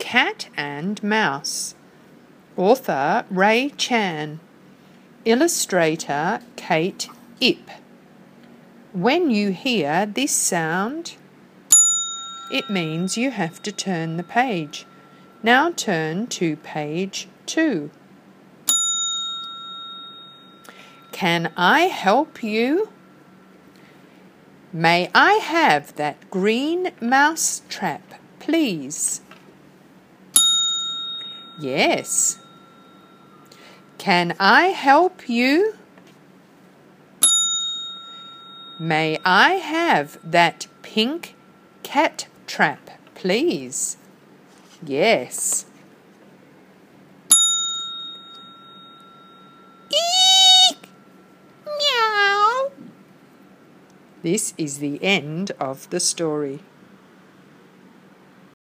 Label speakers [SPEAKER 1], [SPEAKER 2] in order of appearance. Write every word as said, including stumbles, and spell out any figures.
[SPEAKER 1] Cat and Mouse. Author Ray Chan. Illustrator Kate Ip. When you hear this sound, it means you have to turn the page. Now turn to page two. Can I help you? May I have that green mouse trap, please? Yes. Can I help you? May I have that pink cat trap, please? Yes. Eek! Meow! This is the end of the story.